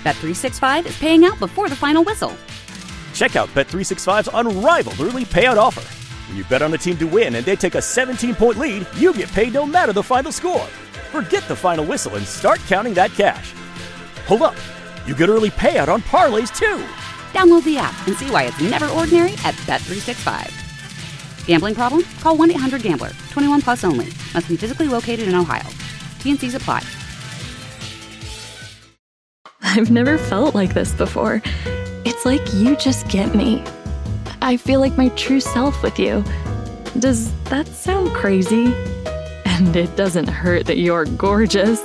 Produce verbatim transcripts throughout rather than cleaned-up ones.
Bet three sixty-five is paying out before the final whistle. Check out Bet three sixty-five's unrivaled early payout offer. When you bet on a team to win and they take a seventeen-point lead, you get paid no matter the final score. Forget the final whistle and start counting that cash. Hold up. You get early payout on parlays, too. Download the app and see why it's never ordinary at Bet three sixty-five. Gambling problem? Call one eight hundred gambler. twenty-one plus only. Must be physically located in Ohio. T N Cs apply. I've never felt like this before. It's like you just get me. I feel like my true self with you. Does that sound crazy? And it doesn't hurt that you're gorgeous.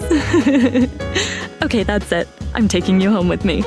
Okay, that's it. I'm taking you home with me.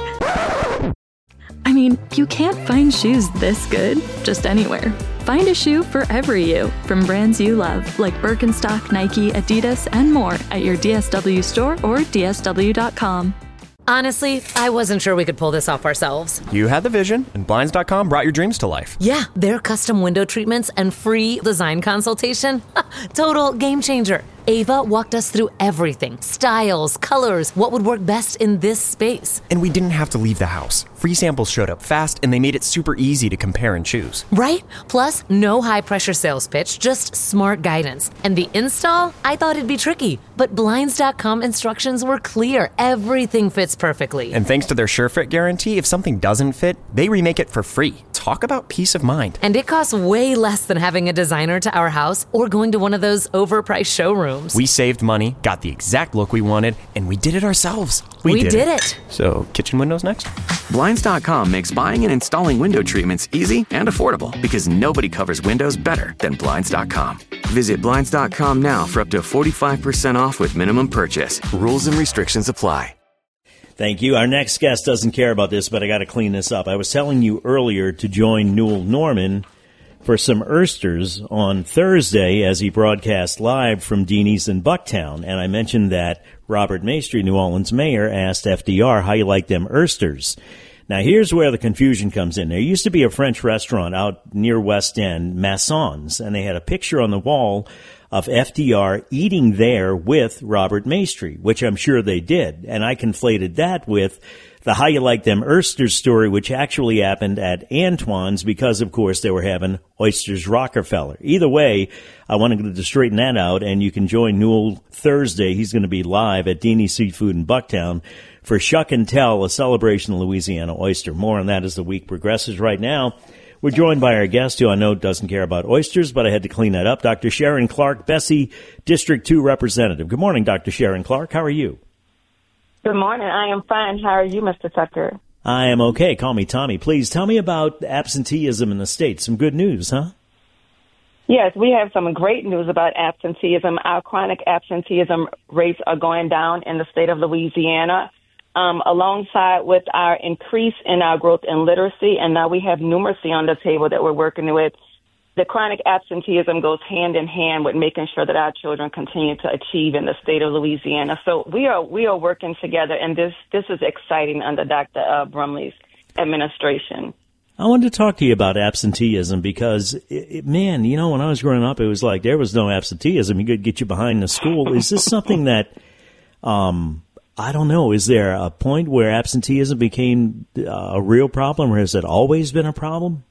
I mean, you can't find shoes this good just anywhere. Find a shoe for every you from brands you love, like Birkenstock, Nike, Adidas, and more at your D S W store or D S W dot com. Honestly, I wasn't sure we could pull this off ourselves. You had the vision, and Blinds dot com brought your dreams to life. Yeah, their custom window treatments and free design consultation. Total game changer. Ava walked us through everything. Styles, colors, what would work best in this space. And we didn't have to leave the house. Free samples showed up fast, and they made it super easy to compare and choose. Right? Plus, no high-pressure sales pitch, just smart guidance. And the install? I thought it'd be tricky, but Blinds dot com instructions were clear. Everything fits perfectly. And thanks to their SureFit guarantee, if something doesn't fit, they remake it for free. Talk about peace of mind. And it costs way less than having a designer to our house or going to one of those overpriced showrooms. We saved money, got the exact look we wanted, and we did it ourselves. We, we did, did it. it. So, kitchen windows next? Blinds dot com makes buying and installing window treatments easy and affordable because nobody covers windows better than Blinds dot com. Visit Blinds dot com now for up to forty-five percent off with minimum purchase. Rules and restrictions apply. Thank you. Our next guest doesn't care about this, but I got to clean this up. I was telling you earlier to join Newell Norman for some oysters on Thursday as he broadcast live from Deanie's in Bucktown. And I mentioned that Robert Maestri, New Orleans mayor, asked F D R how you like them oysters. Now, here's where the confusion comes in. There used to be a French restaurant out near West End, Masson's, and they had a picture on the wall of F D R eating there with Robert Maestri, which I'm sure they did. And I conflated that with the How You Like Them Oysters story, which actually happened at Antoine's because, of course, they were having Oysters Rockefeller. Either way, I wanted to straighten that out, and you can join Newell Thursday. He's going to be live at Deanie's Seafood in Bucktown for Shuck and Tell, a celebration of Louisiana oyster. More on that as the week progresses. Right now, we're joined by our guest, who I know doesn't care about oysters, but I had to clean that up, Doctor Sharon Clark, Bessie District two Representative. Good morning, Doctor Sharon Clark. How are you? Good morning. I am fine. How are you, Mister Tucker? I am okay. Call me Tommy. Please tell me about absenteeism in the state. Some good news, huh? Yes, we have some great news about absenteeism. Our chronic absenteeism rates are going down in the state of Louisiana, um, alongside with our increase in our growth in literacy. And now we have numeracy on the table that we're working with. The chronic absenteeism goes hand in hand with making sure that our children continue to achieve in the state of Louisiana. So we are we are working together, and this this is exciting under Doctor Uh, Brumley's administration. I wanted to talk to you about absenteeism because, it, it, man, you know, when I was growing up, it was like there was no absenteeism. You could get you behind the school. Is this something that, um, I don't know, is there a point where absenteeism became uh, a real problem, or has it always been a problem?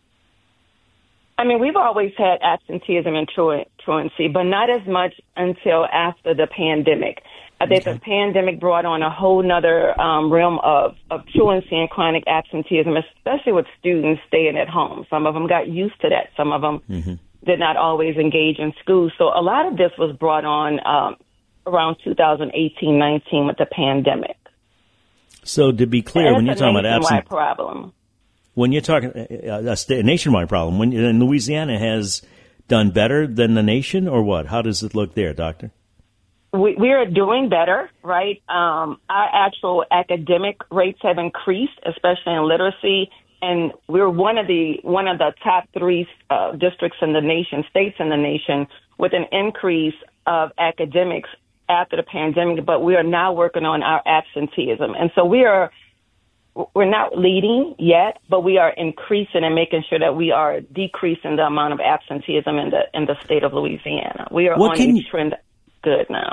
I mean, we've always had absenteeism and truancy, but not as much until after the pandemic. I think okay. the pandemic brought on a whole nother um, realm of, of truancy and chronic absenteeism, especially with students staying at home. Some of them got used to that. Some of them mm-hmm. did not always engage in school. So a lot of this was brought on um, around two thousand eighteen nineteen with the pandemic. So to be clear, when you're talking about absenteeism, problem. When you're talking a, a nationwide problem, when and Louisiana has done better than the nation, or what? How does it look there, Doctor? We, we are doing better, right? Um, our actual academic rates have increased, especially in literacy, and we're one of the one of the top three uh, districts in the nation, states in the nation, with an increase of academics after the pandemic. But we are now working on our absenteeism, and so we are. We're not leading yet, but we are increasing and making sure that we are decreasing the amount of absenteeism in the in the state of Louisiana. We are what on can a you, trend good now.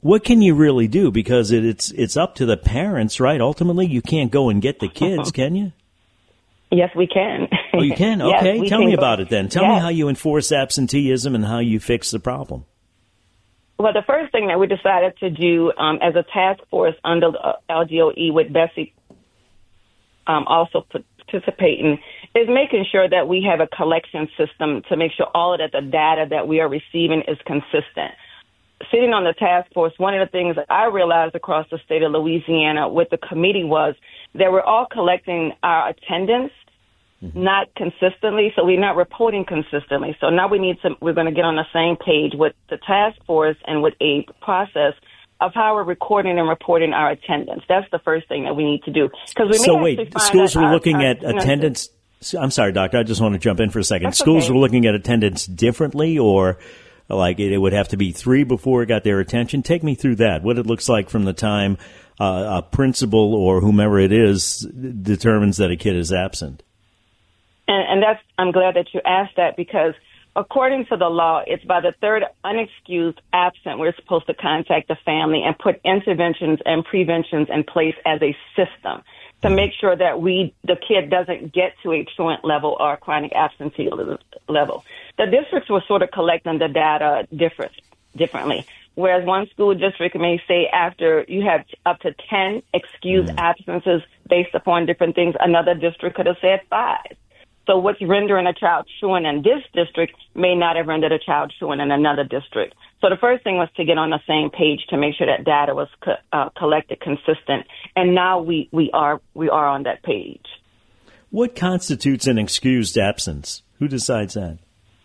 what can you really do? Because it, it's it's up to the parents, right? Ultimately, you can't go and get the kids, can you? Yes, we can. Oh, you can? Yes, Okay. we Tell can me go- about it then. Tell Yes. me how you enforce absenteeism and how you fix the problem. Well, the first thing that we decided to do um, as a task force under the L G O E with Bessie um, also participating is making sure that we have a collection system to make sure all of that the data that we are receiving is consistent. Sitting on the task force, one of the things that I realized across the state of Louisiana with the committee was that we're all collecting our attendance, mm-hmm. not consistently, so we're not reporting consistently. So now we need to, we're going to get on the same page with the task force and with a process of how we're recording and reporting our attendance. That's the first thing that we need to do. Because we So may wait, actually find schools that were our- looking our at attendance. I'm sorry, Doctor, I just want to jump in for a second. That's Schools okay. were looking at attendance differently, or like it, it would have to be three before it got their attention? Take me through that, what it looks like from the time uh, a principal or whomever it is determines that a kid is absent. And, and that's, I'm glad that you asked that, because according to the law, it's by the third unexcused absent we're supposed to contact the family and put interventions and preventions in place as a system to make sure that we, the kid doesn't get to a truant level or a chronic absentee level. The districts were sort of collecting the data different, differently. Whereas one school district may say after you have up to ten excused mm. absences based upon different things, another district could have said five. So what's rendering a child truant in this district may not have rendered a child truant in another district. So the first thing was to get on the same page to make sure that data was co- uh, collected consistent. And now we, we are we are on that page. What constitutes an excused absence? Who decides that?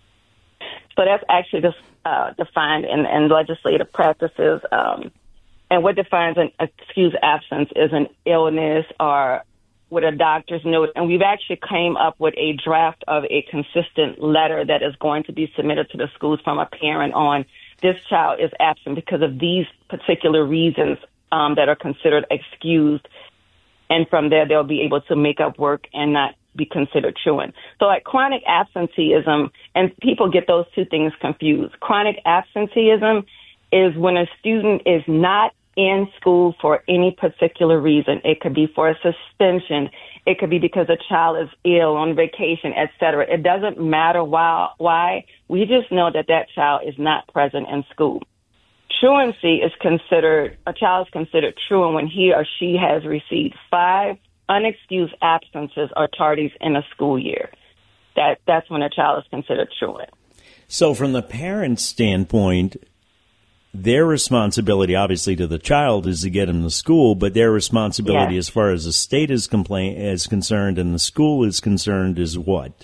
So that's actually just, uh, defined in, in legislative practices. Um, and what defines an excused absence is an illness or with a doctor's note, and we've actually came up with a draft of a consistent letter that is going to be submitted to the schools from a parent on this child is absent because of these particular reasons um, that are considered excused, and from there they'll be able to make up work and not be considered truant. So like chronic absenteeism, and people get those two things confused. Chronic absenteeism is when a student is not in school for any particular reason. It could be for a suspension. It could be because a child is ill, on vacation, et cetera. It doesn't matter why. Why. We just know that that child is not present in school. Truancy is considered, a child is considered truant when he or she has received five unexcused absences or tardies in a school year. That That's when a child is considered truant. So from the parent's standpoint, their responsibility, obviously, to the child is to get him to school, but their responsibility yes. as far as the state is, complain- is concerned and the school is concerned is what?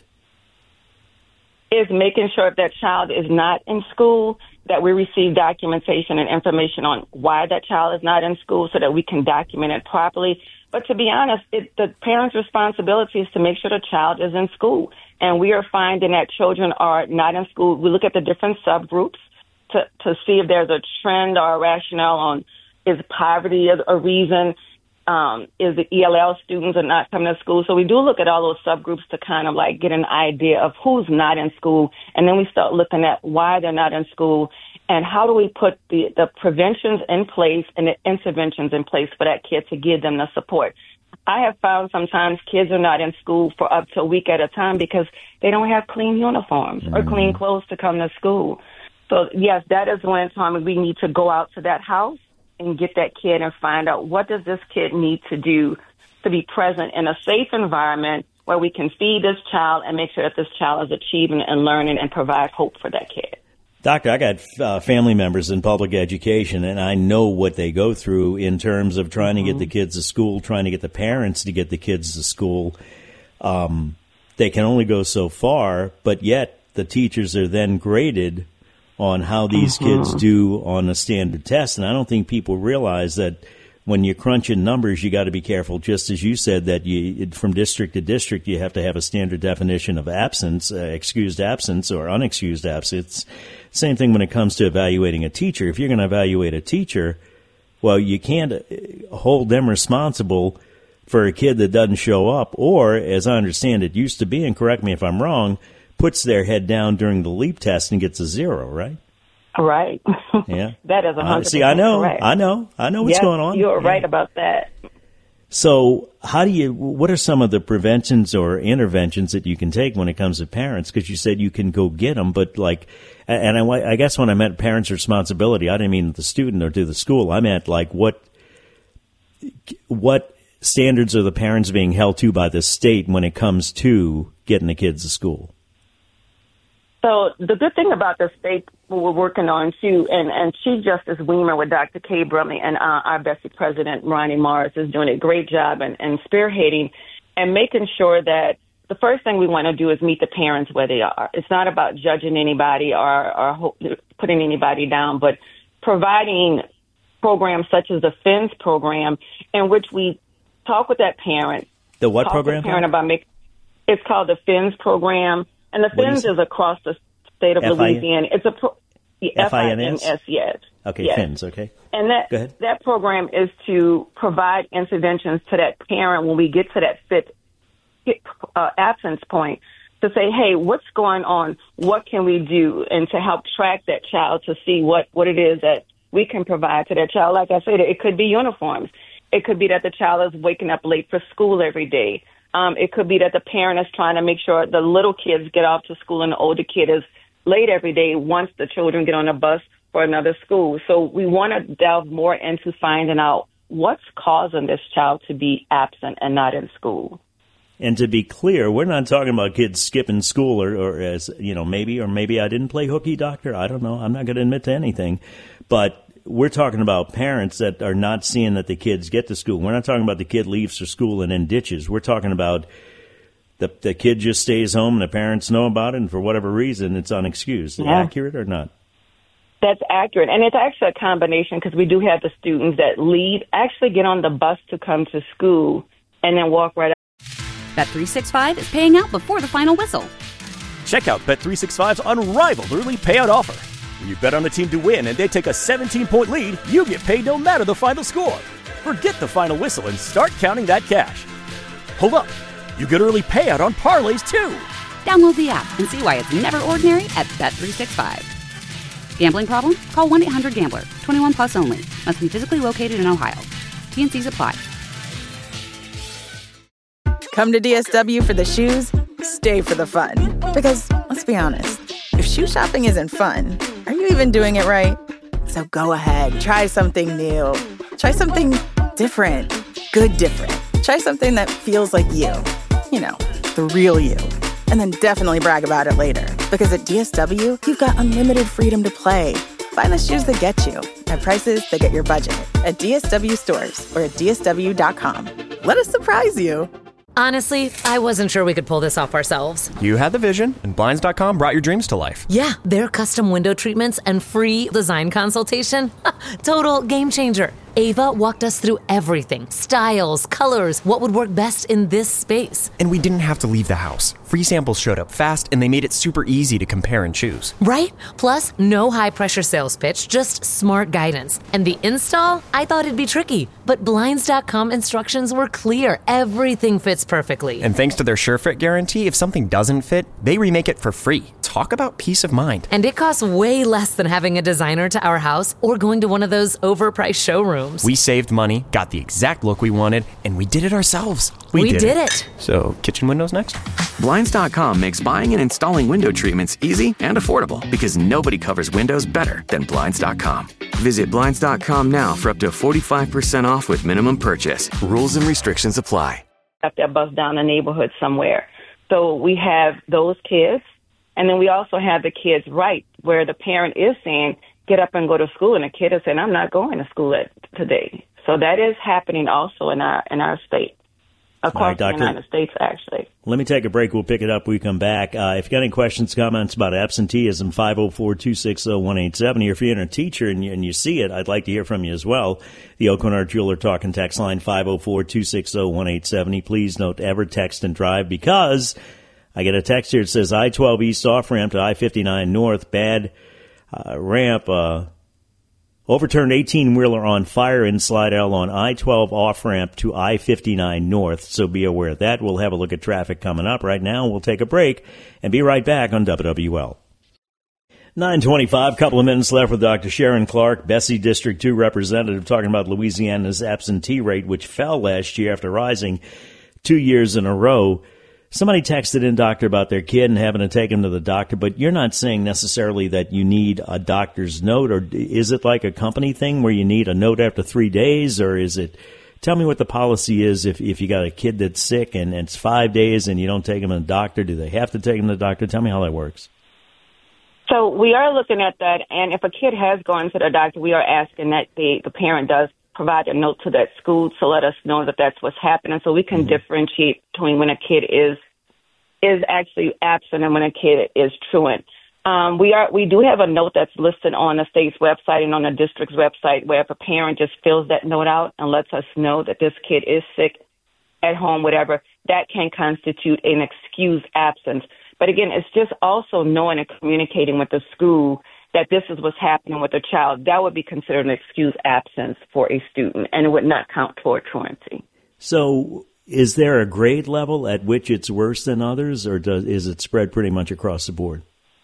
Is making sure if that child is not in school, that we receive documentation and information on why that child is not in school so that we can document it properly. But to be honest, it, the parent's responsibility is to make sure the child is in school. And we are finding that children are not in school. We look at the different subgroups to, to see if there's a trend or a rationale on is poverty a, a reason, um, is the E L L students are not coming to school. So we do look at all those subgroups to kind of like get an idea of who's not in school. And then we start looking at why they're not in school and how do we put the, the preventions in place and the interventions in place for that kid to give them the support. I have found sometimes kids are not in school for up to a week at a time because they don't have clean uniforms mm-hmm. or clean clothes to come to school. So, yes, that is when time we need to go out to that house and get that kid and find out what does this kid need to do to be present in a safe environment where we can feed this child and make sure that this child is achieving and learning and provide hope for that kid. Doctor, I got uh, family members in public education, and I know what they go through in terms of trying mm-hmm. to get the kids to school, trying to get the parents to get the kids to school. Um, they can only go so far, but yet the teachers are then graded on how these mm-hmm. kids do on a standard test. And I don't think people realize that when you're crunching numbers, you got to be careful, just as you said, that you from district to district, you have to have a standard definition of absence, uh, excused absence or unexcused absence. Same thing when it comes to evaluating a teacher. If you're going to evaluate a teacher, well, you can't hold them responsible for a kid that doesn't show up or, as I understand it used to be, and correct me if I'm wrong, puts their head down during the LEAP test and gets a zero, right? Right. Yeah. That is one hundred percent uh, See, I know, correct. I know, I know what's yes, going on. You're yeah. right about that. So how do you, what are some of the preventions or interventions that you can take when it comes to parents? Because you said you can go get them, but like, and I, I guess when I meant parents' responsibility, I didn't mean the student or to the school. I meant like what, what standards are the parents being held to by the state when it comes to getting the kids to school? So the good thing about the state we're working on, too, and, and Chief Justice Weimer with Doctor Kay Brumley and uh, our Bessie President, Ronnie Morris, is doing a great job in, in spearheading and making sure that the first thing we want to do is meet the parents where they are. It's not about judging anybody or, or ho- putting anybody down, but providing programs such as the F I N S program in which we talk with that parent. The what talk program? With the parent about make, it's called the F I N S program. And the F I N S is across the state of Louisiana. It's a pro- F I N S? F I N S, yes. Okay, yes. F I N S, okay. And that Go ahead. that program is to provide interventions to that parent when we get to that fifth uh, absence point to say, hey, what's going on? What can we do? And to help track that child to see what, what it is that we can provide to that child. Like I said, it could be uniforms. It could be that the child is waking up late for school every day. Um, it could be that the parent is trying to make sure the little kids get off to school and the older kid is late every day once the children get on a bus for another school. So we want to delve more into finding out what's causing this child to be absent and not in school. And to be clear, we're not talking about kids skipping school or, or as, you know, maybe, or maybe I didn't play hooky, doctor. I don't know. I'm not going to admit to anything. But we're talking about parents that are not seeing that the kids get to school. We're not talking about the kid leaves for school and in ditches. We're talking about the the kid just stays home and the parents know about it, and for whatever reason, it's unexcused. Is Yeah. that accurate or not? That's accurate. And it's actually a combination because we do have the students that leave, actually get on the bus to come to school and then walk right out. Bet three sixty-five is paying out before the final whistle. Check out Bet three sixty-five's unrivaled early payout offer. When you bet on the team to win and they take a seventeen-point lead, you get paid no matter the final score. Forget the final whistle and start counting that cash. Hold up. You get early payout on parlays, too. Download the app and see why it's never ordinary at Bet three sixty-five. Gambling problem? Call one eight hundred gambler. twenty-one plus only. Must be physically located in Ohio. T N Cs apply. Come to D S W for the shoes, stay for the fun. Because, let's be honest, if shoe shopping isn't fun, are you even doing it right? So go ahead, try something new. Try something different. Good different. Try something that feels like you. You know, the real you. And then definitely brag about it later. Because at D S W, you've got unlimited freedom to play. Find the shoes that get you at prices that get your budget at D S W stores or at D S W dot com. Let us surprise you. Honestly, I wasn't sure we could pull this off ourselves. You had the vision, and Blinds dot com brought your dreams to life. Yeah, their custom window treatments and free design consultation. Total game changer. Ava walked us through everything. Styles, colors, what would work best in this space. And we didn't have to leave the house. Free samples showed up fast, and they made it super easy to compare and choose. Right? Plus, no high-pressure sales pitch, just smart guidance. And the install? I thought it'd be tricky. But Blinds dot com instructions were clear. Everything fits perfectly. And thanks to their SureFit guarantee, if something doesn't fit, they remake it for free. Talk about peace of mind. And it costs way less than having a designer to our house or going to one of those overpriced showrooms. We saved money, got the exact look we wanted, and we did it ourselves. We, we did, did it. it. So, kitchen windows next? Blinds dot com makes buying and installing window treatments easy and affordable because nobody covers windows better than Blinds dot com. Visit Blinds dot com now for up to forty-five percent off with minimum purchase. Rules and restrictions apply. Up that bus down the neighborhood somewhere. So we have those kids, and then we also have the kids right where the parent is saying, get up and go to school, and the kid is saying, I'm not going to school today. So that is happening also in our in our state, across right, the United States, actually. Let me take a break. We'll pick it up when we come back. Uh, if you got any questions, comments about absenteeism, five oh four, two six oh, one eight seven oh. If you're a teacher and you, and you see it, I'd like to hear from you as well. The Oakland Art Jeweler Talk and Text line, five oh four, two six oh, one eight seven oh. Please don't ever text and drive because I get a text here that says I twelve East off-ramp to I fifty-nine North, bad uh, ramp, uh, overturned eighteen-wheeler on fire in Slidell on I twelve off-ramp to I fifty-nine North, so be aware of that. We'll have a look at traffic coming up. Right now, we'll take a break and be right back on W W L. nine twenty-five, couple of minutes left with Doctor Sharon Clark, Bessie District two representative, talking about Louisiana's absentee rate, which fell last year after rising two years in a row. Somebody texted in, doctor, about their kid and having to take him to the doctor, but you're not saying necessarily that you need a doctor's note, or is it like a company thing where you need a note after three days, or is it, tell me what the policy is if, if you got a kid that's sick and it's five days and you don't take him to the doctor, do they have to take him to the doctor? Tell me how that works. So we are looking at that, and if a kid has gone to the doctor, we are asking that the, the parent does provide a note to that school to let us know that that's what's happening, so we can mm-hmm. differentiate between when a kid is is actually absent and when a kid is truant. Um, we are we do have a note that's listed on the state's website and on the district's website where if a parent just fills that note out and lets us know that this kid is sick at home, whatever, that can constitute an excused absence. But again, it's just also knowing and communicating with the school that this is what's happening with the child. That would be considered an excused absence for a student, and it would not count toward truancy. So is there a grade level at which it's worse than others, or does, is it spread pretty much across the board?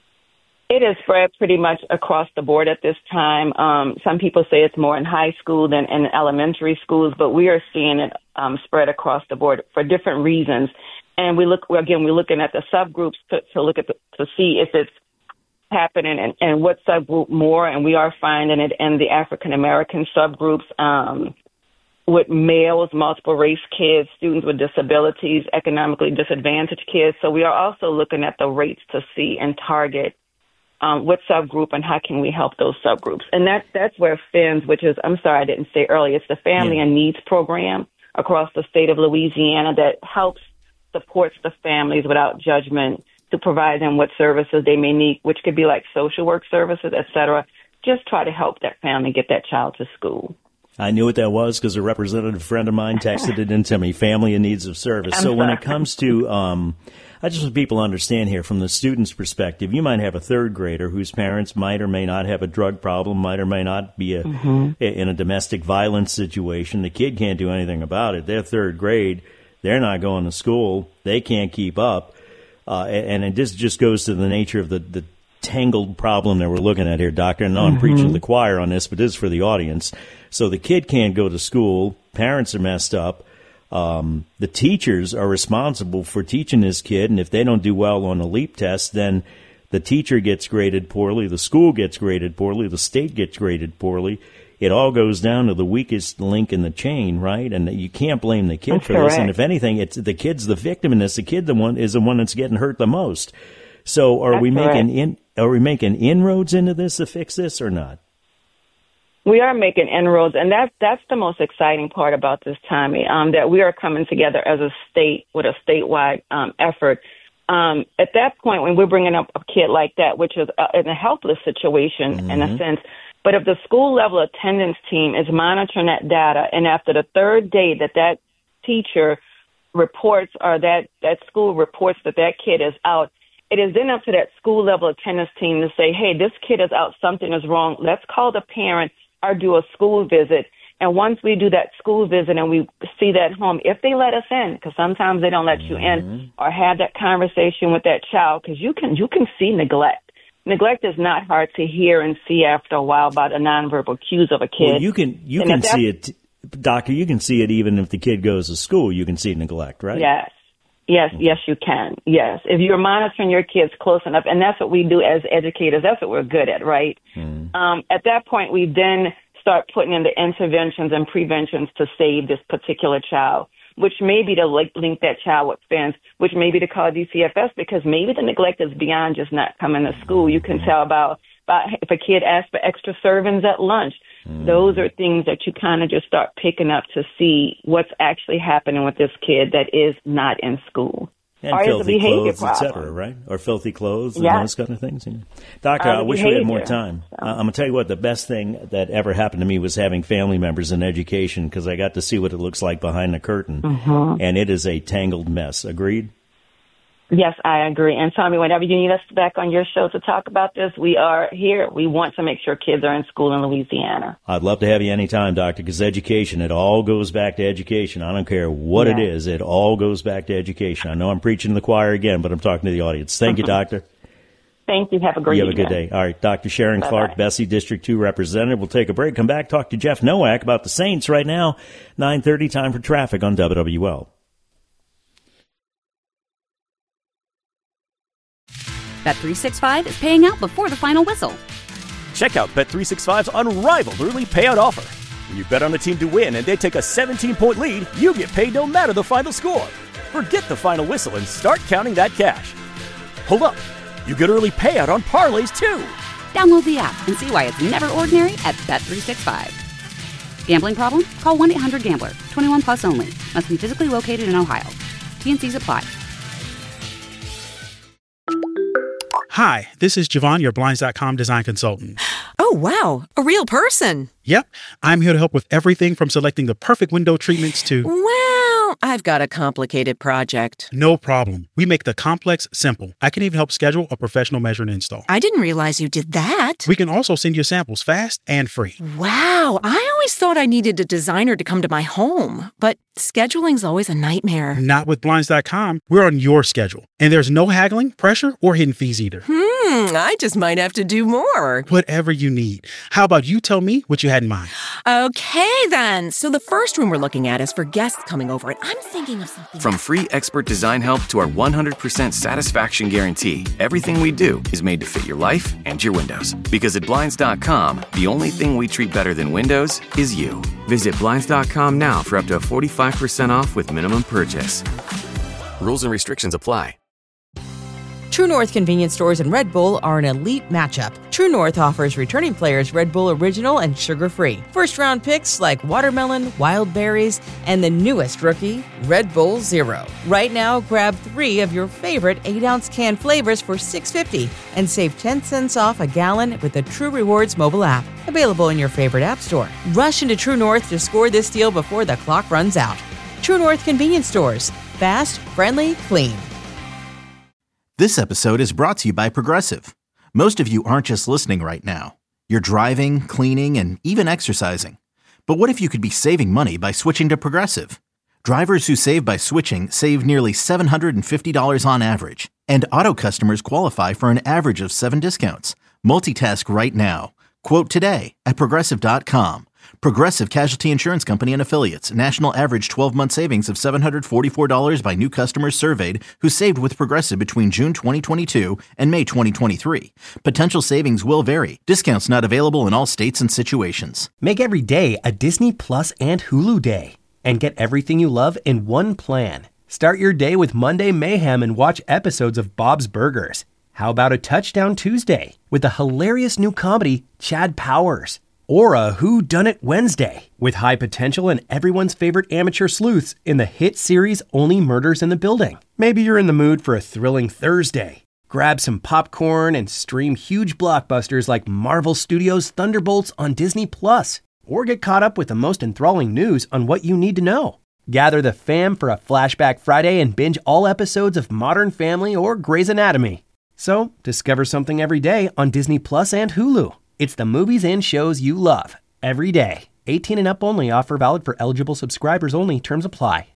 It is spread pretty much across the board at this time. Um, some people say it's more in high school than in elementary schools, but we are seeing it um, spread across the board for different reasons. And we look again, we're looking at the subgroups to, to look at the, to see if it's happening and, and what subgroup more. And we are finding it in the African American subgroups um, with males, multiple race kids, students with disabilities, economically disadvantaged kids. So we are also looking at the rates to see and target um, what subgroup and how can we help those subgroups. And that that's where F I N S, which is, I'm sorry I didn't say earlier, it's the Family yeah. and Needs Program across the state of Louisiana that helps supports the families without judgment to provide them what services they may need, which could be like social work services, et cetera. Just try to help that family get that child to school. I knew what that was because a representative friend of mine texted it into me, Family and Needs of Service. I'm so sorry. When it comes to, um, I just want people to understand here from the student's perspective, you might have a third grader whose parents might or may not have a drug problem, might or may not be a, mm-hmm. in a domestic violence situation. The kid can't do anything about it. They're third grade. They're not going to school. They can't keep up. Uh, and it just, just goes to the nature of the, the tangled problem that we're looking at here, Doctor. And no, I'm mm-hmm. preaching to the choir on this, but this is for the audience. So the kid can't go to school. Parents are messed up. Um, the teachers are responsible for teaching this kid. And if they don't do well on a LEAP test, then the teacher gets graded poorly. The school gets graded poorly. The state gets graded poorly. It all goes down to the weakest link in the chain, right? And you can't blame the kid that's for correct. this. And if anything, it's the kid's the victim in this. The kid the one is the one that's getting hurt the most. So are that's we correct. making in are we making inroads into this to fix this or not? We are making inroads, and that's that's the most exciting part about this, Tommy. Um, that we are coming together as a state with a statewide um, effort. Um, at that point, when we're bringing up a kid like that, which is a, in a helpless situation mm-hmm. in a sense. But if the school level attendance team is monitoring that data, and after the third day that that teacher reports or that, that school reports that that kid is out, it is then up to that school level attendance team to say, hey, this kid is out, something is wrong. Let's call the parent or do a school visit. And once we do that school visit and we see that home, if they let us in, because sometimes they don't let mm-hmm. you in, or have that conversation with that child, because you can you can see neglect. Neglect is not hard to hear and see after a while by the nonverbal cues of a kid. Well, you can you and can see it, Doctor. You can see it even if the kid goes to school. You can see neglect, right? Yes, yes, yes. You can. Yes, if you're monitoring your kids close enough, and that's what we do as educators. That's what we're good at, right? Mm. Um, at that point, we then start putting in the interventions and preventions to save this particular child, which may be to link, link that child with F I N S, which may be to call D C F S, because maybe the neglect is beyond just not coming to school. You can tell about, about if a kid asks for extra servings at lunch. Mm. Those are things that you kind of just start picking up to see what's actually happening with this kid that is not in school. And or filthy clothes, et cetera, problem. Right? Or filthy clothes and yeah. those kind of things. You know. Doctor, uh, I wish behavior. we had more time. So. I'm going to tell you what, the best thing that ever happened to me was having family members in education, because I got to see what it looks like behind the curtain. Mm-hmm. And it is a tangled mess. Agreed? Yes, I agree. And Tommy, whenever you need us back on your show to talk about this, we are here. We want to make sure kids are in school in Louisiana. I'd love to have you anytime, Doctor, because education, it all goes back to education. I don't care what yeah. it is. It all goes back to education. I know I'm preaching to the choir again, but I'm talking to the audience. Thank you, Doctor. Thank you. Have a great You have evening. a good day. All right, Doctor Sharon Bye-bye. Clark, Bessie, District two Representative. We'll take a break, come back, talk to Jeff Nowak about the Saints right now. nine thirty, time for traffic on W W L. Bet three sixty-five is paying out before the final whistle. Check out Bet three sixty-five's unrivaled early payout offer. When you bet on a team to win and they take a seventeen-point lead, you get paid no matter the final score. Forget the final whistle and start counting that cash. Hold up. You get early payout on parlays, too. Download the app and see why it's never ordinary at Bet three sixty-five. Gambling problem? Call one eight hundred gambler. twenty-one plus only. Must be physically located in Ohio. T N Cs apply. Hi, this is Javon, your Blinds dot com design consultant. Oh, wow. A real person. Yep, I'm here to help with everything from selecting the perfect window treatments to... Well, I've got a complicated project. No problem. We make the complex simple. I can even help schedule a professional measure and install. I didn't realize you did that. We can also send you samples fast and free. Wow. I always thought I needed a designer to come to my home, but scheduling's always a nightmare. Not with Blinds dot com. We're on your schedule. And there's no haggling, pressure, or hidden fees either. Hmm, I just might have to do more. Whatever you need. How about you tell me what you had in mind? Okay, then. So the first room we're looking at is for guests coming over, and I'm thinking of something... From free expert design help to our one hundred percent satisfaction guarantee, everything we do is made to fit your life and your windows. Because at Blinds dot com, the only thing we treat better than windows is you. Visit Blinds dot com now for up to forty-five percent off with minimum purchase. Rules and restrictions apply. True North convenience stores and Red Bull are an elite matchup. True North offers returning players Red Bull Original and sugar-free. First-round picks like watermelon, wild berries, and the newest rookie, Red Bull Zero. Right now, grab three of your favorite eight-ounce can flavors for six dollars and fifty cents and save ten cents off a gallon with the True Rewards mobile app. Available in your favorite app store. Rush into True North to score this deal before the clock runs out. True North convenience stores. Fast, friendly, clean. This episode is brought to you by Progressive. Most of you aren't just listening right now. You're driving, cleaning, and even exercising. But what if you could be saving money by switching to Progressive? Drivers who save by switching save nearly seven hundred fifty dollars on average. And auto customers qualify for an average of seven discounts. Multitask right now. Quote today at Progressive dot com. Progressive Casualty Insurance Company and Affiliates. National average twelve-month savings of seven hundred forty-four dollars by new customers surveyed who saved with Progressive between June twenty twenty-two and May twenty twenty-three. Potential savings will vary. Discounts not available in all states and situations. Make every day a Disney Plus and Hulu day. And get everything you love in one plan. Start your day with Monday Mayhem and watch episodes of Bob's Burgers. How about a Touchdown Tuesday with the hilarious new comedy Chad Powers? Or a Who Done It Wednesday with high potential and everyone's favorite amateur sleuths in the hit series Only Murders in the Building. Maybe you're in the mood for a thrilling Thursday. Grab some popcorn and stream huge blockbusters like Marvel Studios' Thunderbolts on Disney Plus. Or get caught up with the most enthralling news on what you need to know. Gather the fam for a Flashback Friday and binge all episodes of Modern Family or Grey's Anatomy. So, discover something every day on Disney Plus and Hulu. It's the movies and shows you love, every day. eighteen and up only. Offer valid for eligible subscribers only. Terms apply.